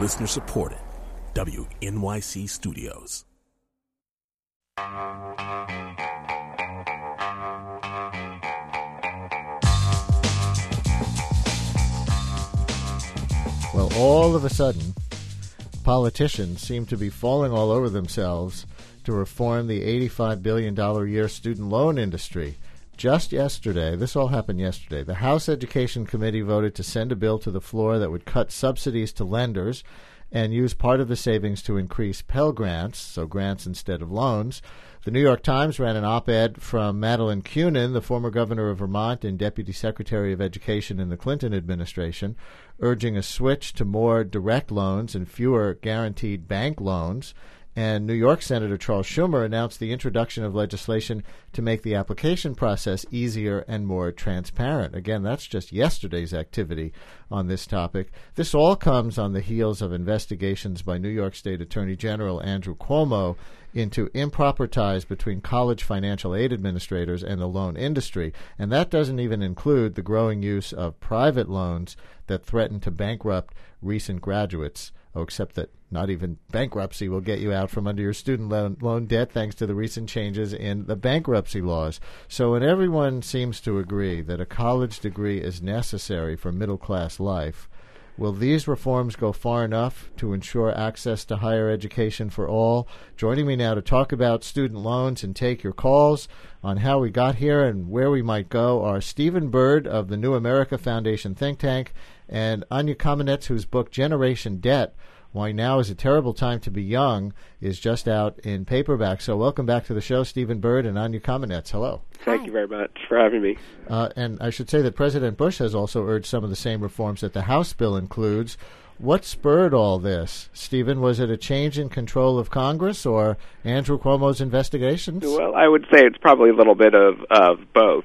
Listener supported. WNYC Studios. Well, all of a sudden, politicians seem to be falling all over themselves to reform the $85 billion a year student loan industry. Just yesterday, this all happened yesterday, the House Education Committee voted to send a bill to the floor that would cut subsidies to lenders and use part of the savings to increase Pell Grants, so grants instead of loans. The New York Times ran an op-ed from Madeleine Kunin, the former governor of Vermont and Deputy Secretary of Education in the Clinton administration, urging a switch to more direct loans and fewer guaranteed bank loans. And New York Senator Charles Schumer announced the introduction of legislation to make the application process easier and more transparent. Again, that's just yesterday's activity on this topic. This all comes on the heels of investigations by New York State Attorney General Andrew Cuomo into improper ties between college financial aid administrators and the loan industry. And that doesn't even include the growing use of private loans that threaten to bankrupt recent graduates. Oh, except that not even bankruptcy will get you out from under your student loan debt thanks to the recent changes in the bankruptcy laws. So when everyone seems to agree that a college degree is necessary for middle-class life, will these reforms go far enough to ensure access to higher education for all? Joining me now to talk about student loans and take your calls on how we got here and where we might go are Stephen Byrd of the New America Foundation think tank and Anya Kamenetz, whose book Generation Debt, Why Now is a Terrible Time to Be Young, is just out in paperback. So welcome back to the show, Stephen Byrd and Anya Kamenetz. Hello. Thank you very much for having me. And I should say that President Bush has also urged some of the same reforms that the House bill includes. What spurred all this, Stephen? Was it a change in control of Congress or Andrew Cuomo's investigations? Well, I would say it's probably a little bit of both.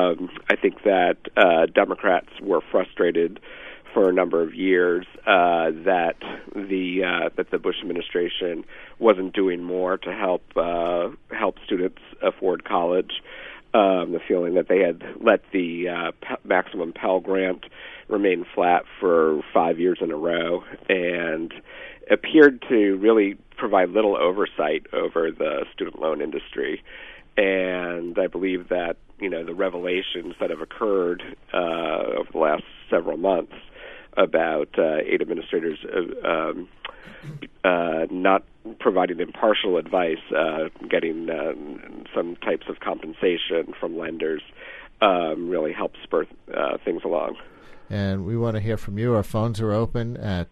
I think that Democrats were frustrated for a number of years that the Bush administration wasn't doing more to help students afford college. The feeling that they had let the maximum Pell Grant remain flat for 5 years in a row and appeared to really provide little oversight over the student loan industry. And I believe that, the revelations that have occurred over the last several months about aid administrators not providing impartial advice, getting some types of compensation from lenders, really helps spur things along. And we want to hear from you. Our phones are open at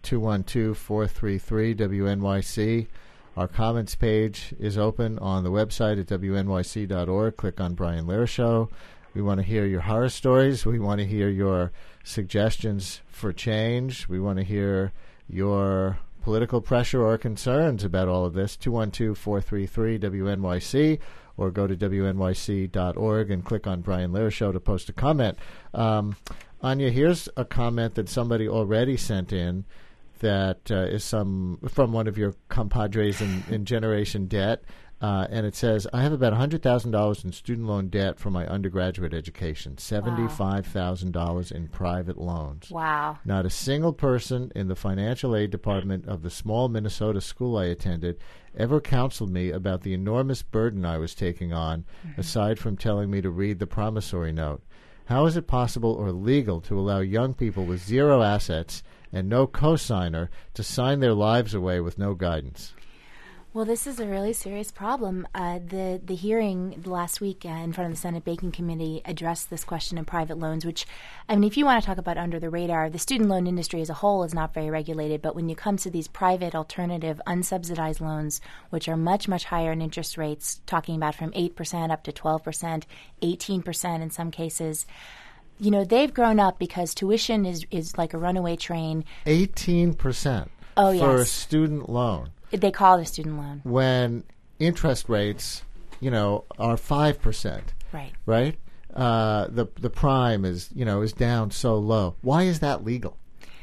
212-433-WNYC. Our comments page is open on the website at WNYC.org. Click on Brian Lehrer Show. We want to hear your horror stories. We want to hear your suggestions for change. We want to hear your political pressure or concerns about all of this. 212-433-WNYC, or go to WNYC.org and click on Brian Lehrer Show to post a comment. Anya, here's a comment that somebody already sent in that is from one of your compadres in Generation Debt. And it says, I have about $100,000 in student loan debt for my undergraduate education, $75,000 in private loans. Wow. Not a single person in the financial aid department of the small Minnesota school I attended ever counseled me about the enormous burden I was taking on, aside from telling me to read the promissory note. How is it possible or legal to allow young people with zero assets and no cosigner to sign their lives away with no guidance? Well, this is a really serious problem. The hearing last week in front of the Senate Banking Committee addressed this question of private loans, which, if you want to talk about under the radar, the student loan industry as a whole is not very regulated. But when you come to these private, alternative, unsubsidized loans, which are much, much higher in interest rates, talking about from 8% up to 12%, 18% in some cases, they've grown up because tuition is like a runaway train. 18% for a student loan. They call it a student loan. When interest rates, are 5%. Right. Right? The prime is down so low. Why is that legal?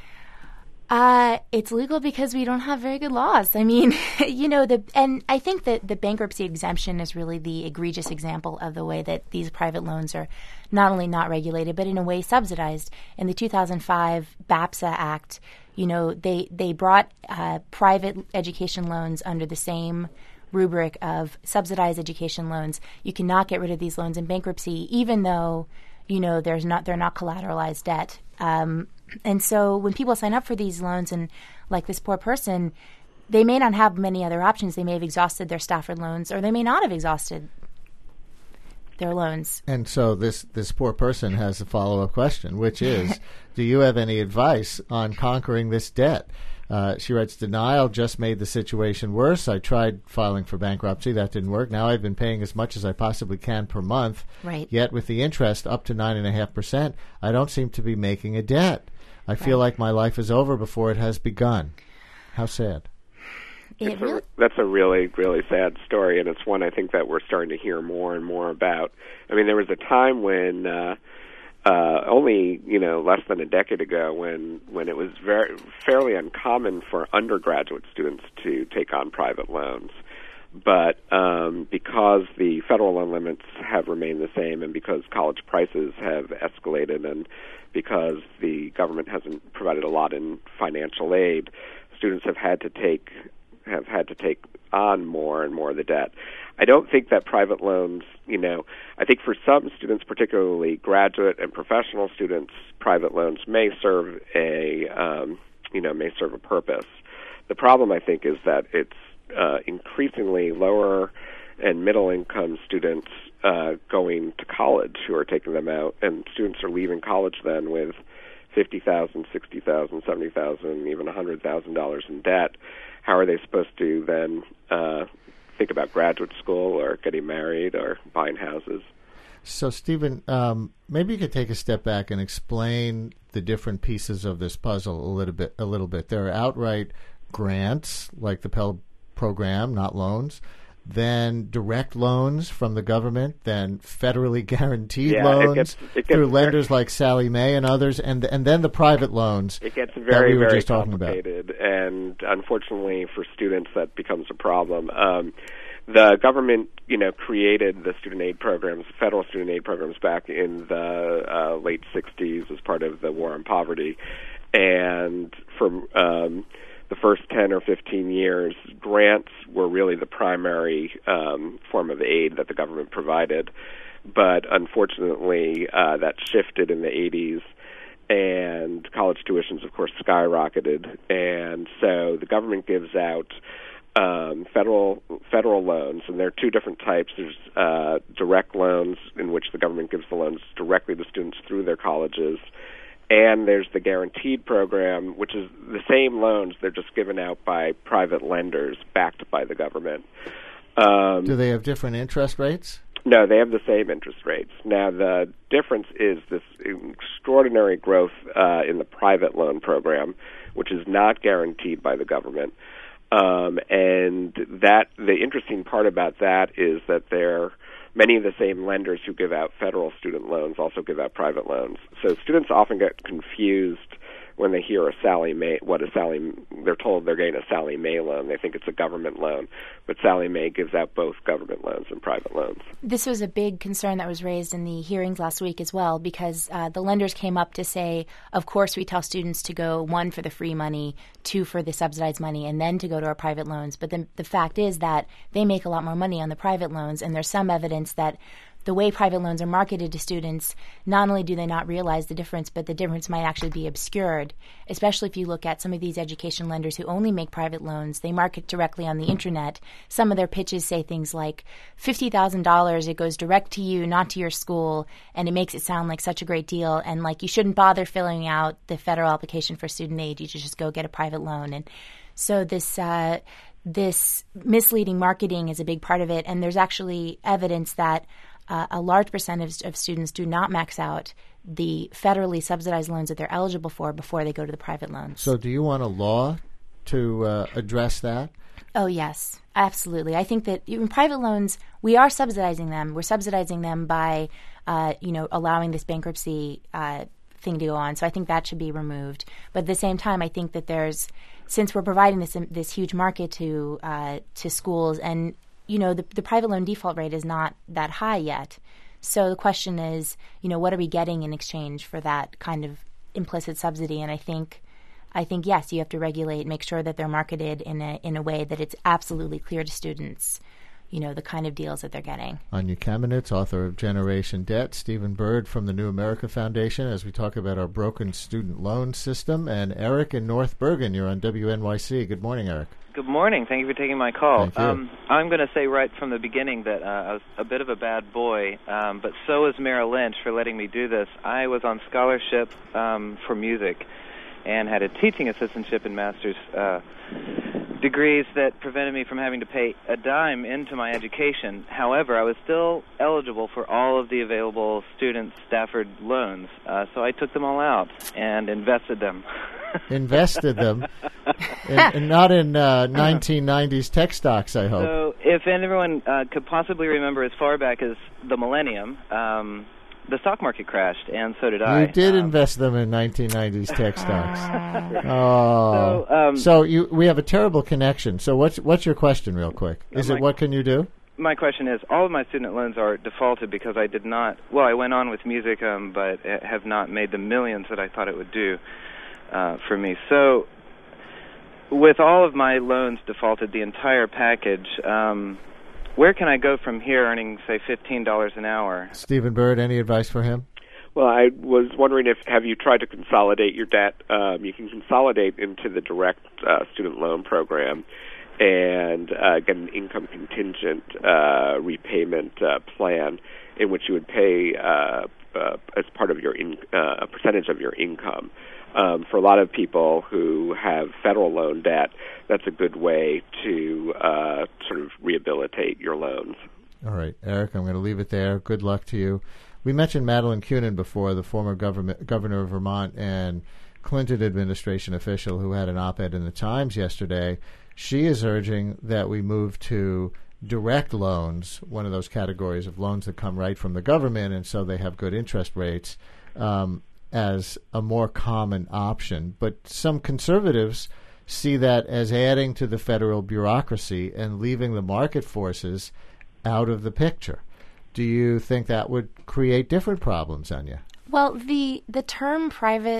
It's legal because we don't have very good laws. And I think that the bankruptcy exemption is really the egregious example of the way that these private loans are not only not regulated, but in a way subsidized. In the 2005 BAPSA Act, they brought private education loans under the same rubric of subsidized education loans. You cannot get rid of these loans in bankruptcy, even though they're not collateralized debt. And so when people sign up for these loans, and like this poor person, they may not have many other options. They may have exhausted their Stafford loans, or they may not have exhausted their loans. And so this poor person has a follow-up question, which is, do you have any advice on conquering this debt? She writes, denial just made the situation worse. I tried filing for bankruptcy. That didn't work. Now I've been paying as much as I possibly can per month. Right. Yet with the interest up to 9.5%, I don't seem to be making a debt. I feel like my life is over before it has begun. How sad. That's a really, really sad story, and it's one I think that we're starting to hear more and more about. I mean, there was a time when only less than a decade ago when it was fairly uncommon for undergraduate students to take on private loans. But because the federal loan limits have remained the same, and because college prices have escalated, and because the government hasn't provided a lot in financial aid, students have had to take on more and more of the debt. I don't think that private loans, I think for some students, particularly graduate and professional students, private loans may serve a purpose. The problem, I think, is that it's increasingly lower and middle income students going to college who are taking them out, and students are leaving college then with $50,000, $60,000, $70,000, even $100,000 in debt. How are they supposed to then think about graduate school or getting married or buying houses? So, Stephen, maybe you could take a step back and explain the different pieces of this puzzle a little bit. There are outright grants, like the Pell program, not loans. Then direct loans from the government, then federally guaranteed loans through lenders like Sallie Mae and others, and then the private loans. It gets very, very complicated, and unfortunately for students, that becomes a problem. The government, created the student aid programs, federal student aid programs, back in the late '60s as part of the war on poverty, and for the first 10 or 15 years, grants were really the primary form of aid that the government provided. But unfortunately, that shifted in the 80s, and college tuitions, of course, skyrocketed. And so the government gives out federal loans, and there are two different types. There's direct loans, in which the government gives the loans directly to students through their colleges. And there's the guaranteed program, which is the same loans. They're just given out by private lenders backed by the government. Do they have different interest rates? No, they have the same interest rates. Now, the difference is this extraordinary growth in the private loan program, which is not guaranteed by the government. And the interesting part about that is that many of the same lenders who give out federal student loans also give out private loans. So students often get confused when they hear they're told they're getting a Sallie Mae loan. They think it's a government loan, but Sallie Mae gives out both government loans and private loans. This was a big concern that was raised in the hearings last week as well, because the lenders came up to say, of course, we tell students to go, 1, for the free money, 2, for the subsidized money, and then to go to our private loans. But the fact is that they make a lot more money on the private loans, and there's some evidence that the way private loans are marketed to students, not only do they not realize the difference, but the difference might actually be obscured, especially if you look at some of these education lenders who only make private loans. They market directly on the internet. Some of their pitches say things like $50,000, it goes direct to you, not to your school, and it makes it sound like such a great deal, and like you shouldn't bother filling out the federal application for student aid. You should just go get a private loan. And so this misleading marketing is a big part of it, and there's actually evidence that a large percentage of students do not max out the federally subsidized loans that they're eligible for before they go to the private loans. So do you want a law to address that? Oh, yes, absolutely. I think that in private loans, we are subsidizing them. We're subsidizing them by, allowing this bankruptcy thing to go on. So I think that should be removed. But at the same time, I think that since we're providing this huge market to schools, and the private loan default rate is not that high yet. So the question is, what are we getting in exchange for that kind of implicit subsidy? And I think I think, yes, you have to regulate, make sure that they're marketed in a way that it's absolutely clear to students, the kind of deals that they're getting. Anya Kamenetz, author of Generation Debt, Stephen Bird from the New America Foundation, as we talk about our broken student loan system, and Eric in North Bergen. You're on WNYC. Good morning, Eric. Good morning. Thank you for taking my call. Thank you. I'm going to say right from the beginning that I was a bit of a bad boy, but so is Merrill Lynch for letting me do this. I was on scholarship for music and had a teaching assistantship in master's degrees that prevented me from having to pay a dime into my education. However, I was still eligible for all of the available student Stafford loans, so I took them all out and invested them. Invested them, and not in 1990s tech stocks, I hope. So if everyone could possibly remember as far back as the millennium, the stock market crashed, and so did I. You did invest them in 1990s tech stocks. Oh, so we have a terrible connection. So what's your question, real quick? Is it what can you do? My question is, all of my student loans are defaulted because I did not. Well, I went on with music, but have not made the millions that I thought it would do for me. So, with all of my loans defaulted, the entire package. Where can I go from here earning, say, $15 an hour? Stephen Bird, any advice for him? Well, I was wondering have you tried to consolidate your debt? You can consolidate into the direct student loan program and get an income contingent repayment plan in which you would pay as part of your a percentage of your income. For a lot of people who have federal loan debt, that's a good way to sort of rehabilitate your loans. All right, Eric, I'm going to leave it there. Good luck to you. We mentioned Madeleine Kunin before, the former governor of Vermont and Clinton administration official who had an op-ed in the Times yesterday. She is urging that we move to direct loans, one of those categories of loans that come right from the government, and so they have good interest rates, as a more common option. But some conservatives see that as adding to the federal bureaucracy and leaving the market forces out of the picture. Do you think that would create different problems, Anya? Well, the term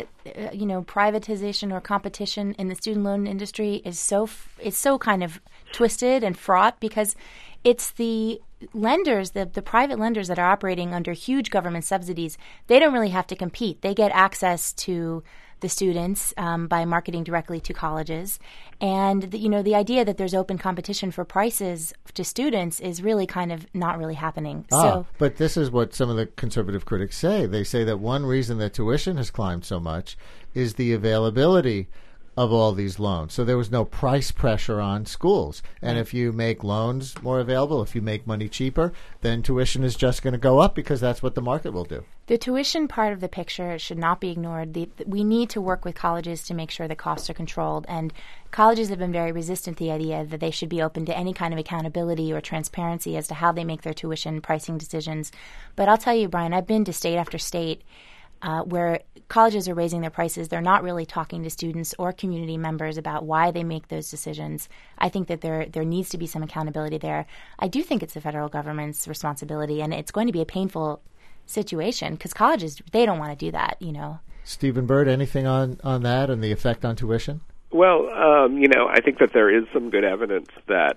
privatization or competition in the student loan industry is so kind of twisted and fraught because it's the lenders, the private lenders that are operating under huge government subsidies. They don't really have to compete. They get access to the students by marketing directly to colleges. And, the idea that there's open competition for prices to students is really kind of not really happening. But this is what some of the conservative critics say. They say that one reason that tuition has climbed so much is the availability of all these loans. So there was no price pressure on schools. And if you make loans more available, if you make money cheaper, then tuition is just going to go up because that's what the market will do. The tuition part of the picture should not be ignored. We need to work with colleges to make sure that costs are controlled. And colleges have been very resistant to the idea that they should be open to any kind of accountability or transparency as to how they make their tuition pricing decisions. But I'll tell you, Brian, I've been to state after state where colleges are raising their prices. They're not really talking to students or community members about why they make those decisions. I think that there needs to be some accountability there. I do think it's the federal government's responsibility, and it's going to be a painful situation because colleges, they don't want to do that, Stephen Bird, anything on that and the effect on tuition? Well, I think that there is some good evidence that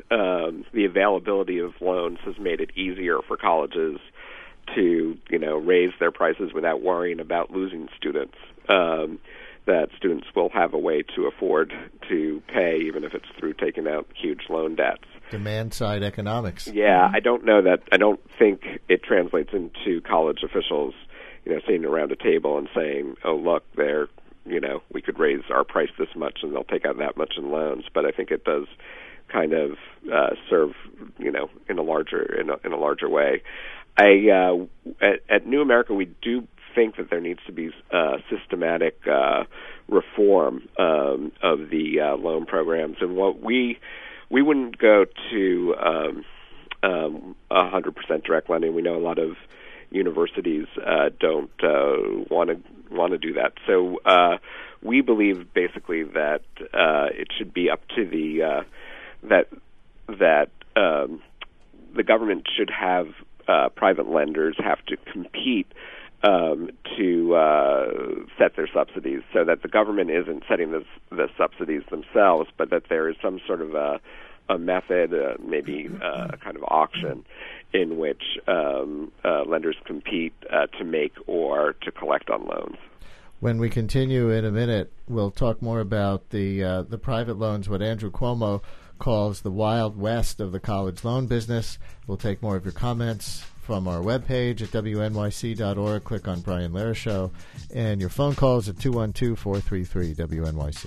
the availability of loans has made it easier for colleges to, raise their prices without worrying about losing students. That students will have a way to afford to pay, even if it's through taking out huge loan debts. Demand-side economics. Yeah, I don't think it translates into college officials, sitting around a table and saying, "Oh, look, we could raise our price this much, and they'll take out that much in loans." But I think it does kind of serve, in a larger way. At New America, we do think that there needs to be systematic reform of the loan programs, and what we wouldn't go to 100% direct lending. We know a lot of universities don't want to do that. So we believe basically that it should be up to the government should have private lenders have to compete to set their subsidies, so that the government isn't setting the subsidies themselves, but that there is some sort of a method, maybe a kind of auction, in which lenders compete to make or to collect on loans. When we continue in a minute, we'll talk more about the private loans, what Andrew Cuomo calls the Wild West of the college loan business. We'll take more of your comments from our webpage at wnyc.org. Click on Brian Lehrer Show. And your phone calls at 212-433-WNYC.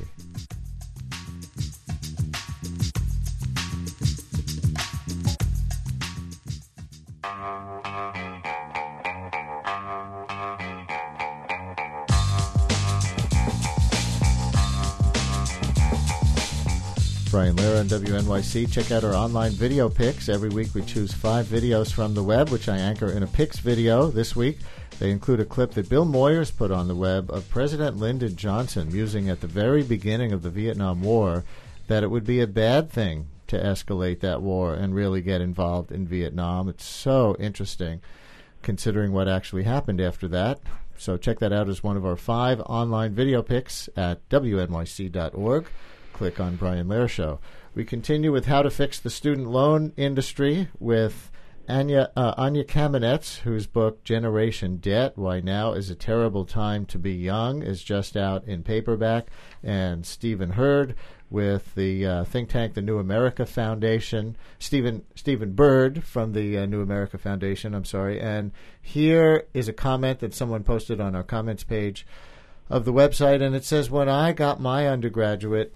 Brian Lehrer on WNYC. Check out our online video picks. Every week we choose 5 videos from the web, which I anchor in a picks video. This week they include a clip that Bill Moyers put on the web of President Lyndon Johnson musing at the very beginning of the Vietnam War that it would be a bad thing to escalate that war and really get involved in Vietnam. It's so interesting considering what actually happened after that. So check that out as one of our 5 online video picks at wnyc.org. Click on Brian Lehrer Show. We continue with how to fix the student loan industry with Anya Kamenetz, whose book Generation Debt, Why Now is a Terrible Time to Be Young, is just out in paperback, and Stephen Hurd with the think tank, the New America Foundation, Stephen Bird from the New America Foundation, and here is a comment that someone posted on our comments page of the website, and it says, when I got my undergraduate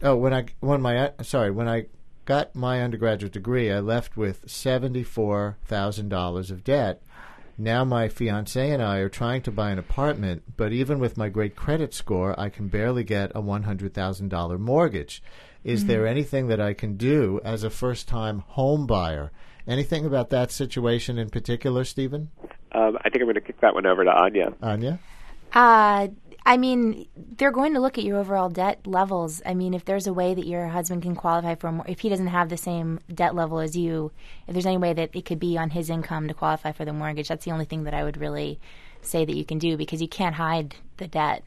degree, I left with $74,000 of debt. Now my fiancé and I are trying to buy an apartment, but even with my great credit score, I can barely get a $100,000 mortgage. Is there anything that I can do as a first-time home buyer? Anything about that situation in particular, Stephen? I think I'm going to kick that one over to Anya. Anya? I mean, they're going to look at your overall debt levels. I mean, if there's a way that your husband can qualify for more, if he doesn't have the same debt level as you, if there's any way that it could be on his income to qualify for the mortgage, that's the only thing that I would really say that you can do, because you can't hide the debt.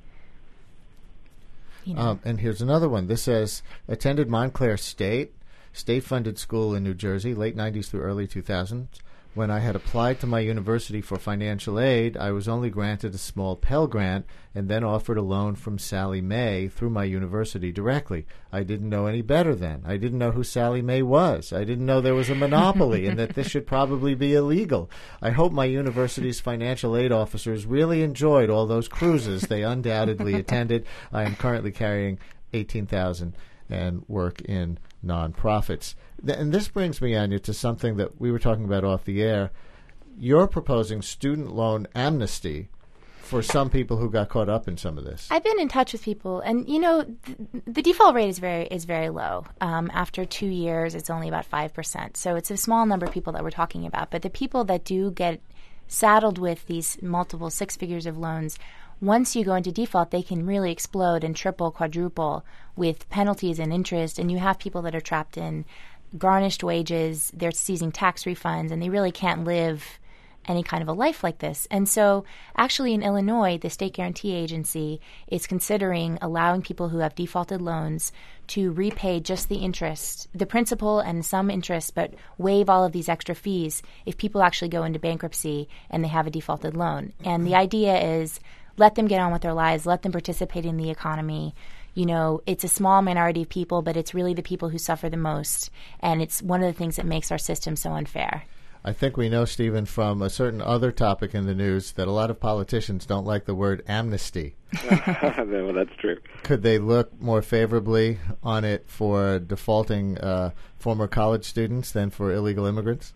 You know. And here's another one. This says, attended Montclair state-funded school in New Jersey, late 90s through early 2000s. When I had applied to my university for financial aid, I was only granted a small Pell Grant and then offered a loan from Sallie Mae through my university directly. I didn't know any better then. I didn't know who Sallie Mae was. I didn't know there was a monopoly and that this should probably be illegal. I hope my university's financial aid officers really enjoyed all those cruises they undoubtedly attended. I am currently carrying $18,000 and work in nonprofits. And this brings me, Anya, to something that we were talking about off the air. You're proposing student loan amnesty for some people who got caught up in some of this. I've been in touch with people, and the default rate is very low. After 2 years, it's only about 5%. So it's a small number of people that we're talking about. But the people that do get saddled with these multiple 6 figures of loans, once you go into default, they can really explode and triple, quadruple with penalties and interest. And you have people that are trapped in garnished wages, they're seizing tax refunds, and they really can't live any kind of a life like this. And so actually in Illinois, the State Guarantee Agency is considering allowing people who have defaulted loans to repay just the interest, the principal and some interest, but waive all of these extra fees if people actually go into bankruptcy and they have a defaulted loan. And the idea is let them get on with their lives, let them participate in the economy. You know, it's a small minority of people, but it's really the people who suffer the most. And it's one of the things that makes our system so unfair. I think we know, Stephen, from a certain other topic in the news that a lot of politicians don't like the word amnesty. Well, that's true. Could they look more favorably on it for defaulting former college students than for illegal immigrants?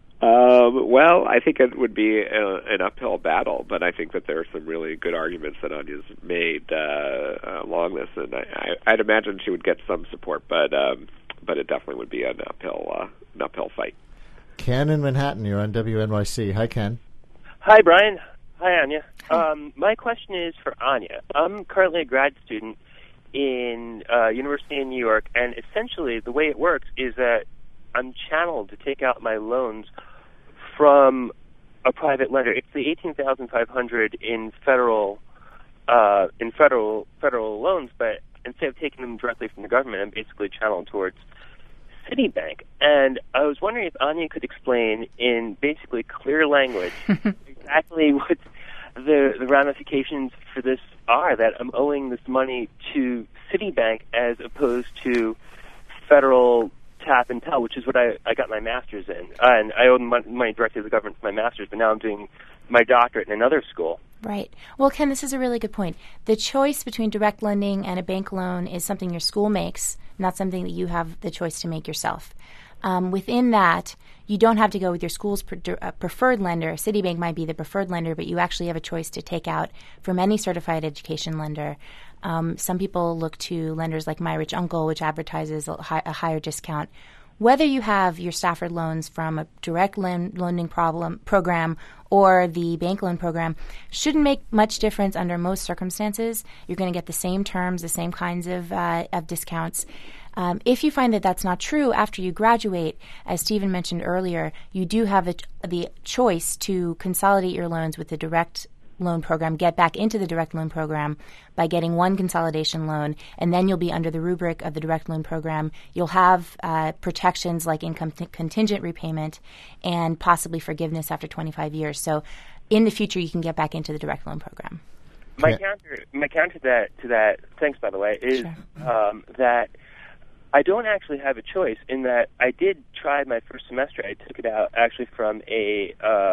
Well, I think it would be an uphill battle, but I think that there are some really good arguments that Anya's made along this, and I'd imagine she would get some support, but it definitely would be an uphill fight. Ken in Manhattan, you're on WNYC. Hi, Ken. Hi, Brian. Hi, Anya. My question is for Anya. I'm currently a grad student in University in New York, and essentially the way it works is that I'm channeled to take out my loans from a private lender. It's the $18,500 in federal loans, but instead of taking them directly from the government, I'm basically channeled towards Citibank. And I was wondering if Anya could explain in basically clear language exactly what the ramifications for this are, that I'm owing this money to Citibank as opposed to federal tap and tell, which is what I got my master's in. And I owe money directly to the government for my master's, but now I'm doing my doctorate in another school. Right. Well, Ken, this is a really good point. The choice between direct lending and a bank loan is something your school makes, not something that you have the choice to make yourself. Within that, you don't have to go with your school's preferred lender. Citibank might be the preferred lender, but you actually have a choice to take out from any certified education lender. Some people look to lenders like My Rich Uncle, which advertises a higher discount. Whether you have your Stafford loans from a direct lending program or the bank loan program shouldn't make much difference under most circumstances. You're going to get the same terms, the same kinds of discounts. If you find that that's not true after you graduate, as Stephen mentioned earlier, you do have the choice to consolidate your loans with the direct loan program, get back into the direct loan program by getting one consolidation loan, and then you'll be under the rubric of the direct loan program. You'll have protections like income contingent repayment and possibly forgiveness after 25 years. So in the future, you can get back into the direct loan program. My counter to that, thanks by the way, is that I don't actually have a choice in that I did try my first semester. I took it out actually from a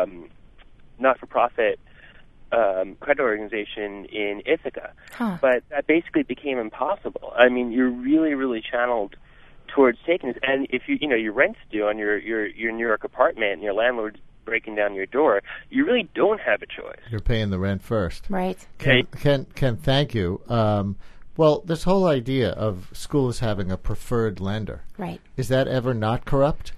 not-for-profit credit organization in Ithaca. But that basically became impossible. I mean, you're really, really channeled towards taking this. And if your rent's due on your New York apartment and your landlord's breaking down your door, you really don't have a choice. You're paying the rent first. Right. Ken, thank you. Well, this whole idea of schools having a preferred lender, right? Is that ever not corrupt?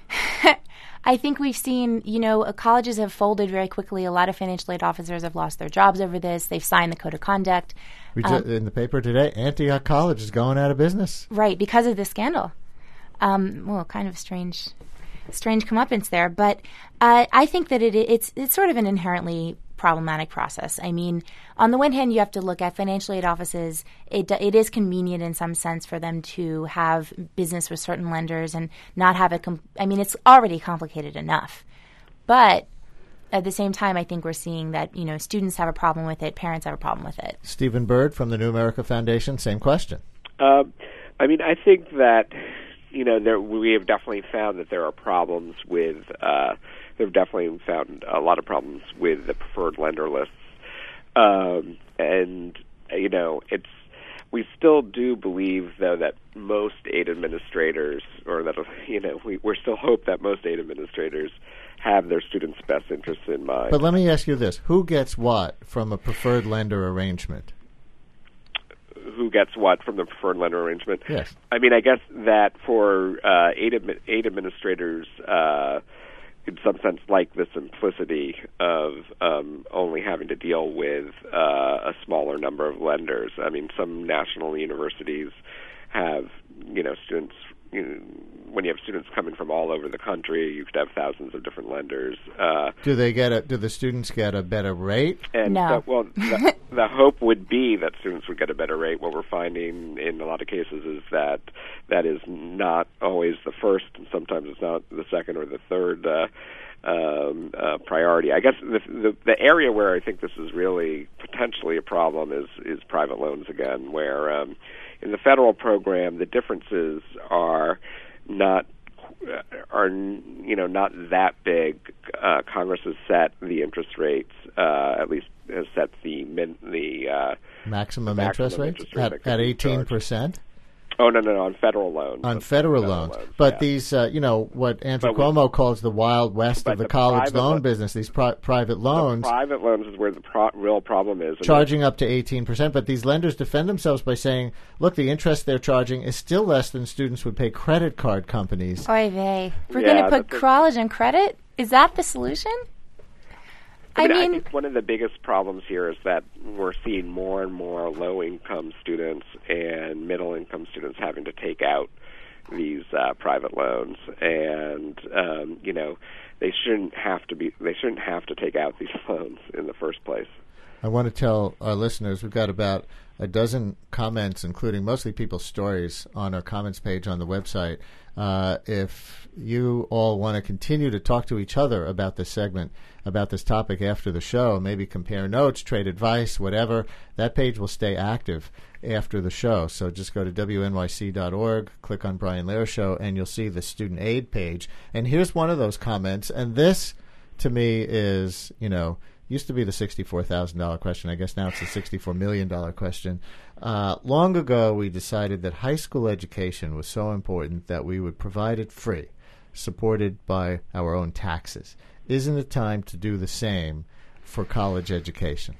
I think we've seen, colleges have folded very quickly. A lot of financial aid officers have lost their jobs over this. They've signed the code of conduct. In the paper today, Antioch College is going out of business. Right, because of this scandal. Kind of strange comeuppance there. But I think that it's sort of an inherently problematic process. I mean, on the one hand, you have to look at financial aid offices. It is convenient in some sense for them to have business with certain lenders and not have it's already complicated enough. But at the same time, I think we're seeing that, students have a problem with it, parents have a problem with it. Stephen Bird from the New America Foundation, same question. I think that, we have definitely found that there are problems with they've definitely found a lot of problems with the preferred lender lists. We still do believe, though, that most aid administrators, we still hope that most aid administrators have their students' best interests in mind. But let me ask you this. Who gets what from a preferred lender arrangement? Who gets what from the preferred lender arrangement? Yes. I guess that for aid administrators, in some sense, like the simplicity of only having to deal with a smaller number of lenders. Some national universities have, students. When you have students coming from all over the country, you could have thousands of different lenders. Do the students get a better rate? And no. The hope would be that students would get a better rate. What we're finding in a lot of cases is that is not always the first, and sometimes it's not the second or the third priority. I guess the area where I think this is really potentially a problem is private loans again, where in the federal program the differences are not that big. Congress has set the interest rates, at least has set the maximum interest rates at 18%. Oh, no, on federal loans. On federal loans. But these, what Andrew Cuomo calls the Wild West of the college loan business, these private loans. The private loans is where the real problem is. Charging up to 18%. But these lenders defend themselves by saying, look, the interest they're charging is still less than students would pay credit card companies. Oy vey. We're going to put college on credit? Is that the solution? I think one of the biggest problems here is that we're seeing more and more low-income students and middle-income students having to take out these private loans, and they shouldn't have to take out these loans in the first place. I want to tell our listeners we've got about a dozen comments, including mostly people's stories, on our comments page on the website. If you all want to continue to talk to each other about this segment, about this topic after the show, maybe compare notes, trade advice, whatever, that page will stay active after the show. So just go to wnyc.org, click on Brian Lehrer Show, and you'll see the student aid page. And here's one of those comments, and this, to me, is, used to be the $64,000 question. I guess now it's the $64 million question. Long ago, we decided that high school education was so important that we would provide it free, supported by our own taxes. Isn't it time to do the same for college education?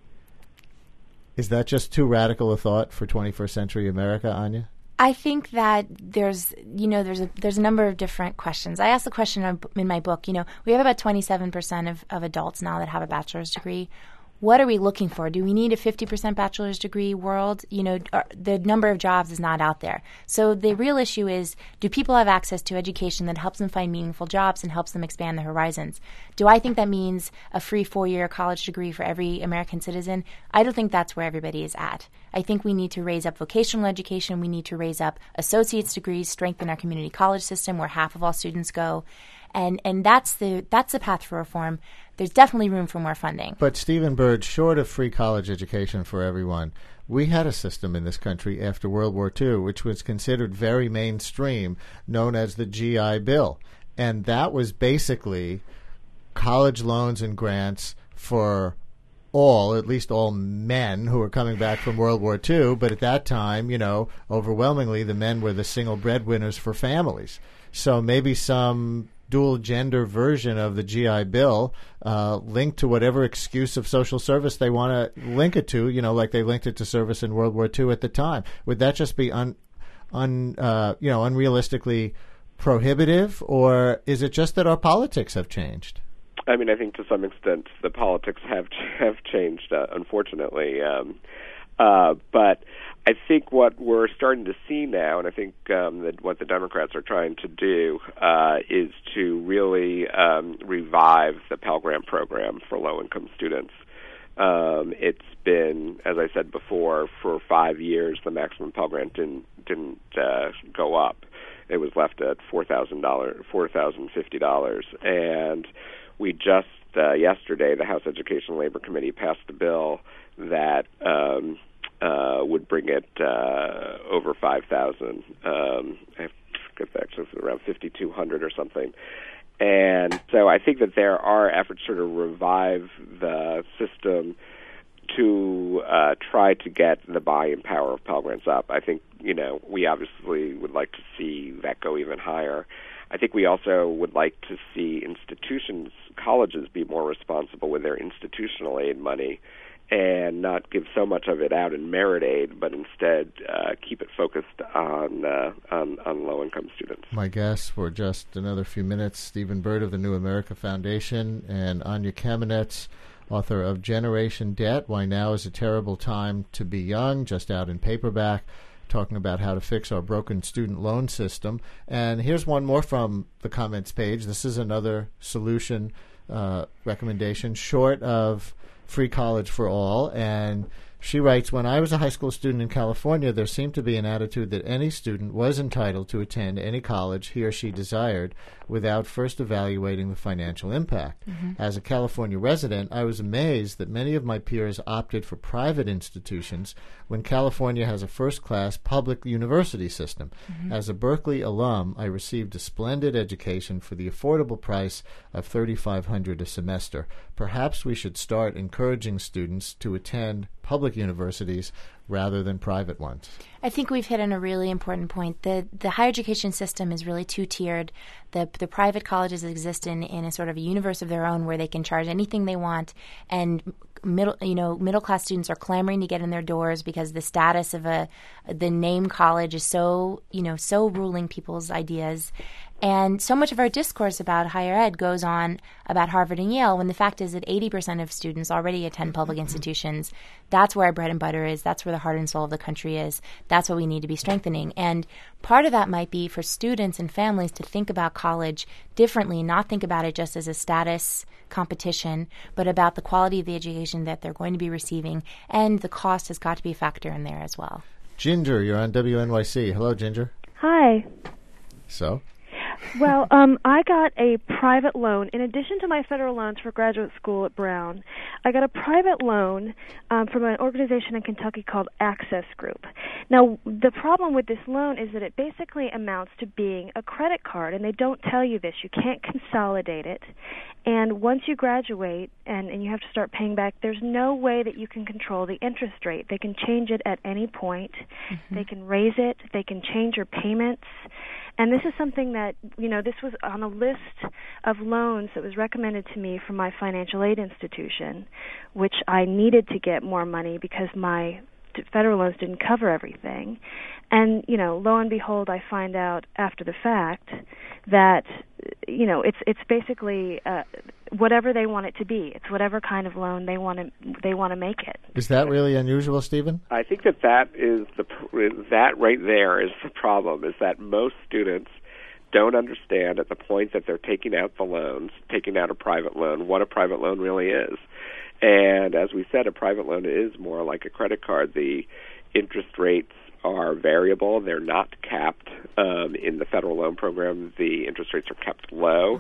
Is that just too radical a thought for 21st century America, Anya? I think that there's a number of different questions. I asked the question in my book, we have about 27% of adults now that have a bachelor's degree. What are we looking for? Do we need a 50% bachelor's degree world? The number of jobs is not out there. So the real issue is, do people have access to education that helps them find meaningful jobs and helps them expand their horizons? Do I think that means a free 4-year college degree for every American citizen? I don't think that's where everybody is at. I think we need to raise up vocational education. We need to raise up associate's degrees, strengthen our community college system where half of all students go. And that's the path for reform. There's definitely room for more funding. But Stephen Bird, short of free college education for everyone, we had a system in this country after World War II, which was considered very mainstream, known as the GI Bill. And that was basically college loans and grants for at least all men who were coming back from World War II. But at that time, overwhelmingly the men were the single breadwinners for families. So maybe some dual gender version of the GI Bill linked to whatever excuse of social service they want to link it to, like they linked it to service in World War II at the time. Would that just be unrealistically prohibitive, or is it just that our politics have changed? I mean, I think to some extent the politics have changed, unfortunately. But I think what we're starting to see now, and I think that what the Democrats are trying to do is to really revive the Pell Grant program for low-income students. It's been, as I said before, for 5 years the maximum Pell Grant didn't go up. It was left at $4,050, and we just yesterday the House Education and Labor Committee passed a bill that would bring it over 5,000. I forget that, so it's around 5,200 or something. And so I think that there are efforts to sort of revive the system to try to get the buying power of Pell Grants up. I think, we obviously would like to see that go even higher. I think we also would like to see colleges be more responsible with their institutional aid money and not give so much of it out in merit aid, but instead keep it focused on low-income students. My guests for just another few minutes, Stephen Bird of the New America Foundation and Anya Kamenetz, author of Generation Debt, Why Now is a Terrible Time to Be Young, just out in paperback, talking about how to fix our broken student loan system. And here's one more from the comments page. This is another solution recommendation short of free college for all. And she writes, when I was a high school student in California, there seemed to be an attitude that any student was entitled to attend any college he or she desired without first evaluating the financial impact. Mm-hmm. As a California resident, I was amazed that many of my peers opted for private institutions when California has a first-class public university system. Mm-hmm. As a Berkeley alum, I received a splendid education for the affordable price of $3,500 a semester. Perhaps we should start encouraging students to attend public universities rather than private ones. I think we've hit on a really important point. The higher education system is really two-tiered. The private colleges exist in a sort of a universe of their own where they can charge anything they want, and middle class students are clamoring to get in their doors because the status of the name college is so ruling people's ideas. And so much of our discourse about higher ed goes on about Harvard and Yale, when the fact is that 80% of students already attend public institutions. That's where our bread and butter is. That's where the heart and soul of the country is. That's what we need to be strengthening. And part of that might be for students and families to think about college differently, not think about it just as a status competition, but about the quality of the education that they're going to be receiving, and the cost has got to be a factor in there as well. Ginger, you're on WNYC. Hello, Ginger. Hi. So? Well, I got a private loan. In addition to my federal loans for graduate school at Brown, I got a private loan from an organization in Kentucky called Access Group. Now, the problem with this loan is that it basically amounts to being a credit card, and they don't tell you this. You can't consolidate it. And once you graduate and you have to start paying back, there's no way that you can control the interest rate. They can change it at any point. Mm-hmm. They can raise it. They can change your payments. And this is something that, this was on a list of loans that was recommended to me from my financial aid institution, which I needed to get more money because my federal loans didn't cover everything. And, lo and behold, I find out after the fact that, it's basically whatever they want it to be. It's whatever kind of loan they want to make it. Is that really unusual, Stephen? I think that is that right there is the problem, is that most students don't understand at the point that they're taking out a private loan, what a private loan really is. And as we said, a private loan is more like a credit card. The interest rates are variable. They're not capped. In the federal loan program, the interest rates are kept low,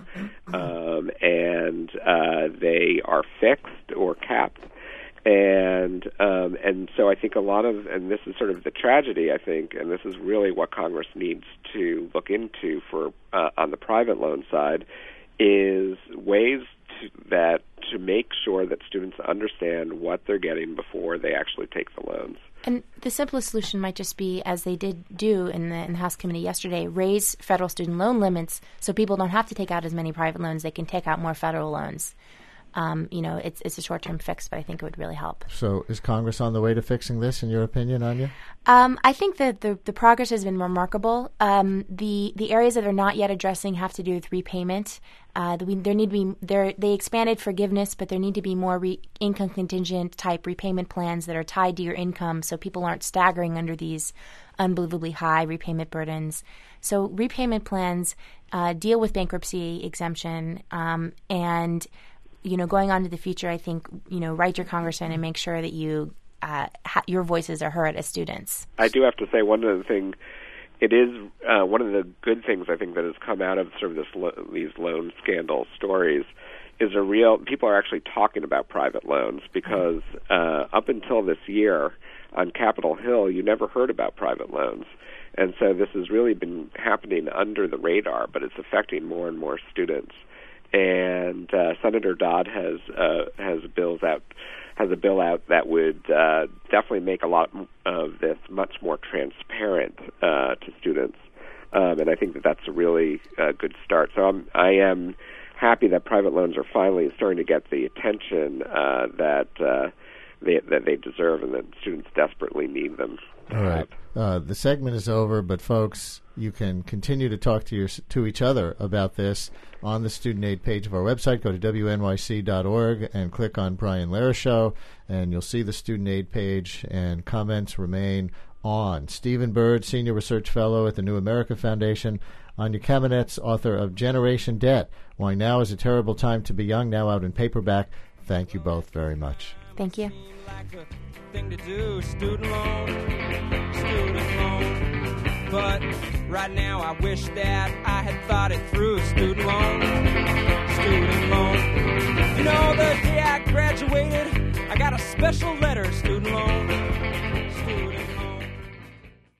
and they are fixed or capped. And so I think a lot of, and this is sort of the tragedy, I think, and this is really what Congress needs to look into for on the private loan side, is ways to make sure that students understand what they're getting before they actually take the loans. And the simplest solution might just be, as they did do in the House committee yesterday, raise federal student loan limits so people don't have to take out as many private loans. They can take out more federal loans. It's a short-term fix, but I think it would really help. So is Congress on the way to fixing this, in your opinion, Anya? I think that the progress has been remarkable. The areas that they're not yet addressing have to do with repayment. They expanded forgiveness, but there need to be more income contingent type repayment plans that are tied to your income, so people aren't staggering under these unbelievably high repayment burdens. So repayment plans deal with bankruptcy exemption and going on to the future, I think, write your congressman and make sure that you your voices are heard as students. I do have to say one of the things, it is one of the good things I think that has come out of sort of these loan scandal stories is people are actually talking about private loans, because up until this year on Capitol Hill, you never heard about private loans. And so this has really been happening under the radar, but it's affecting more and more students. And Senator Dodd has a bill out that would definitely make a lot of this much more transparent to students, and I think that's a really good start. So I am happy that private loans are finally starting to get the attention that they deserve, and that students desperately need them. All right. The segment is over, but folks, you can continue to talk to each other about this on the student aid page of our website. Go to wnyc.org and click on Brian Lehrer Show, and you'll see the student aid page, and comments remain on. Stephen Bird, Senior Research Fellow at the New America Foundation. Anya Kamenetz, author of Generation Debt, Why Now is a Terrible Time to Be Young, now out in paperback. Thank you both very much. Thank you. Thing to do, student loan. But right now I wish that I had thought it through. Student loan. The day I graduated, I got a special letter. Student loan.